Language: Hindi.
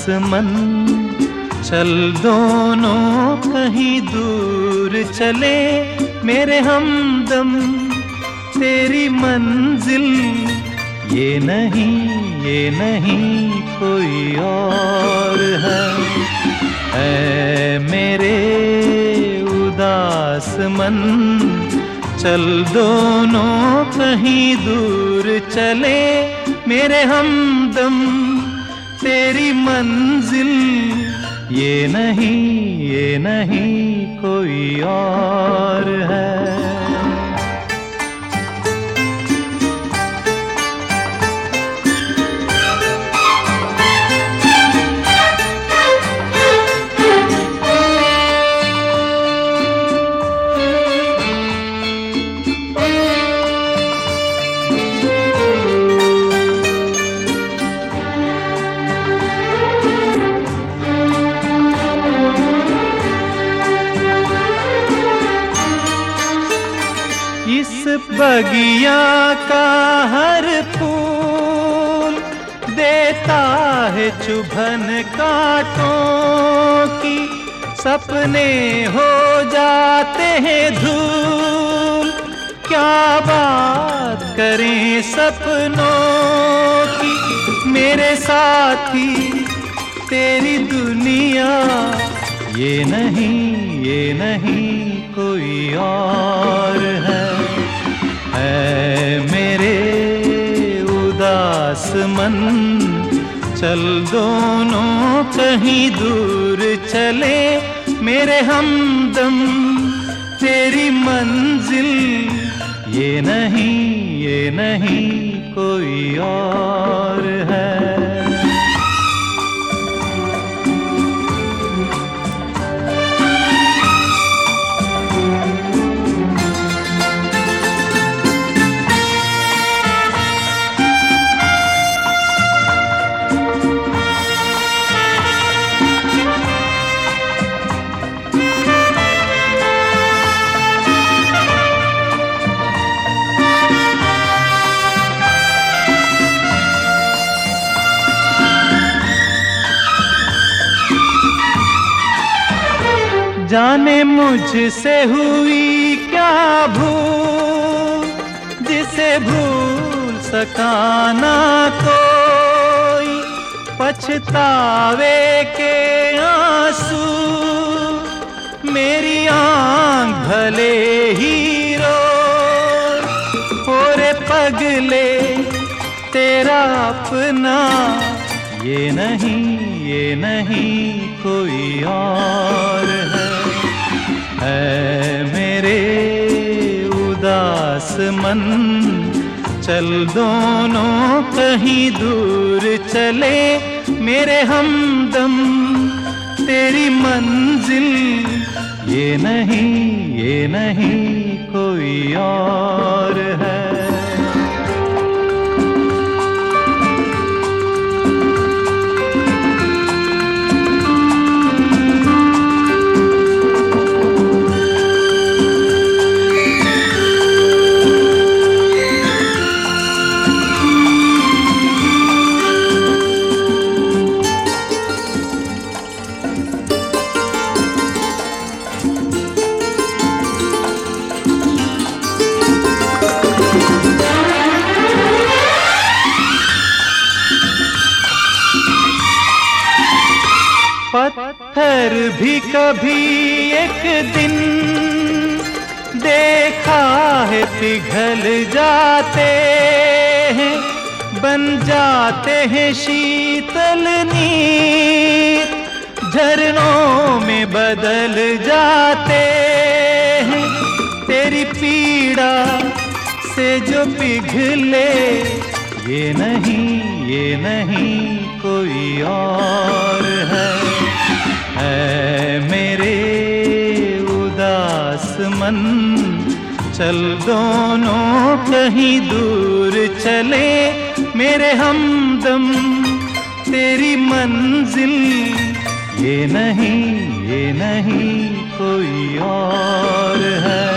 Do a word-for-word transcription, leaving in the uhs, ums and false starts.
मन, चल दोनों कहीं दूर चले मेरे हमदम। तेरी मंजिल ये नहीं, ये नहीं कोई और है। ऐ मेरे उदास मन, चल दोनों कहीं दूर चले मेरे हमदम। तेरी मंजिल ये नहीं, ये नहीं कोई और है। इस बगिया का हर फूल देता है चुभन कांटों की। सपने हो जाते हैं धूल, क्या बात करें सपनों की। मेरे साथी तेरी दुनिया ये नहीं, ये नहीं कोई और है। ऐ मेरे उदास मन, चल दोनों कहीं दूर चले मेरे हमदम। तेरी मंजिल ये नहीं, ये नहीं कोई और है। जाने मुझसे हुई क्या भूल, जिसे भूल सका ना कोई। पछतावे के आंसू मेरी आँख भले ही रोए। ओरे पगले तेरा अपना ये नहीं, ये नहीं कोई और है। ऐ मेरे उदास मन, चल दोनों कहीं दूर चले मेरे हमदम। तेरी मंजिल ये नहीं, ये नहीं कोई और है। पत्थर भी कभी एक दिन देखा है पिघल जाते हैं, बन जाते हैं शीतल नीर, झरनों में बदल जाते हैं। तेरी पीड़ा से जो पिघले ये नहीं, ये नहीं कोई और है। ऐ मेरे उदास मन, चल दोनों कहीं दूर चले मेरे हमदम। तेरी मंजिल ये नहीं, ये नहीं कोई और है।